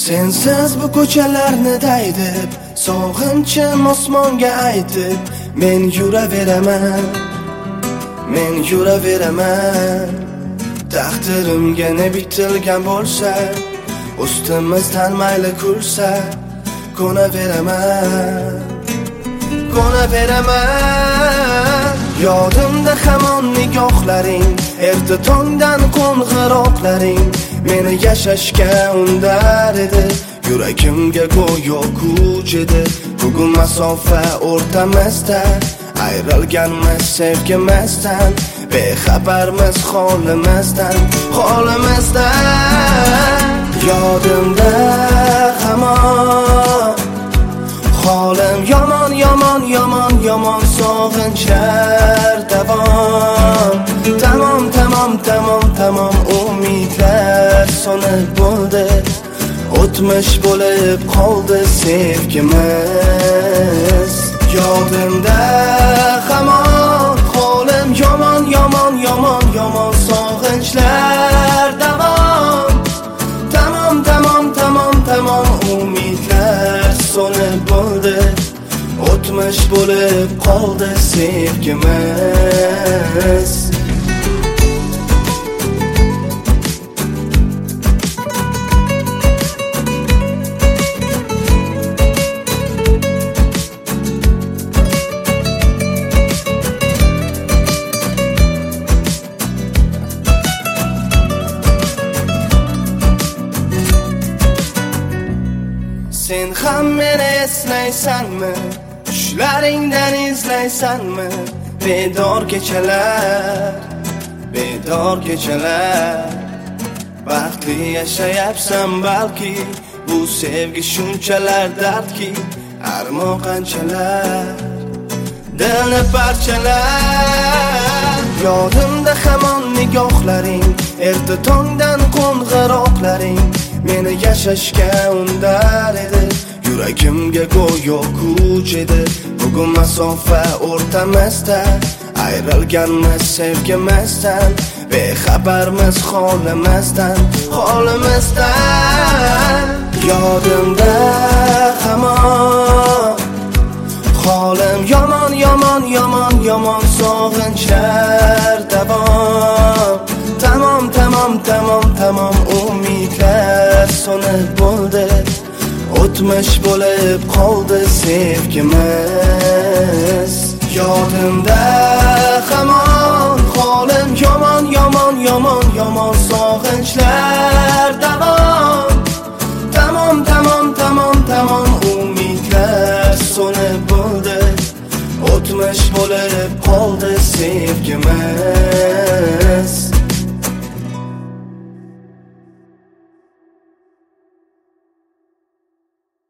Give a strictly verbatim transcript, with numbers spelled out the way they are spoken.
Sensiz bu ko'chalarni daydib, sog'inchim osmonga aytib, men yuraveraman, men yuraveraman. Taqdirimga ne bitilgan bo'lsa, ustimizdan mayli kulsa, ko'naveraman, ko'naveraman. Yodimda hamon nigohlaring, erta tongdan qo'ng'iroqlaring meni yashashga undar edi. Yuragimga go'yo kuch edi. Bugun masofa o'rtamizda, ayrilganmiz sevgimizdan, bexabarmiz holimizdan, holimizdan. Yodimda hamon holim yomon, yomon, yomon, yomon, sog'inchlar davom. Tamom, tamom, tamom, tamom, umidlar so'nib bo'ldi. O'tmish bo'lib qoldi sevgimiz. Yodimda hamon holim yomon, yomon, yomon, yomon, sog'inchlar davom. Tamom, tamom, tamom, tamom, umidlar so'nib bo'ldi. O'tmish bo'lib qoldi sevgimiz. Sen ham meni eslaysanmi? Tushlaringdan izlaysanmi? Bedor kechalar, bedor kechalar. Baxtli yashayapsan balki, bu sevgi shunchalar dardki, armoq qanchalar, dilni parchalar. Yodimda hamon nigohlaring, erta tongdan qo'ng'iroqlaring meni yashashga undar edi. Yuragimga go'yo kuch edi. Bugun masofa o'rtamizda, ayrilganmiz sevgimizdan, bexabarmiz holimizdan, holimizdan. Yodimda hamon holim yomon, yomon, yomon, yomon, sog'inchlar davom. Tamom, tamom, tamom, tamom, umidlar so'nib bo'ldi. O'tmish bo'lib qoldi sevgimiz. Yodimda hamon holim yomon, yomon, yomon, yomon, sog'inchlar davom.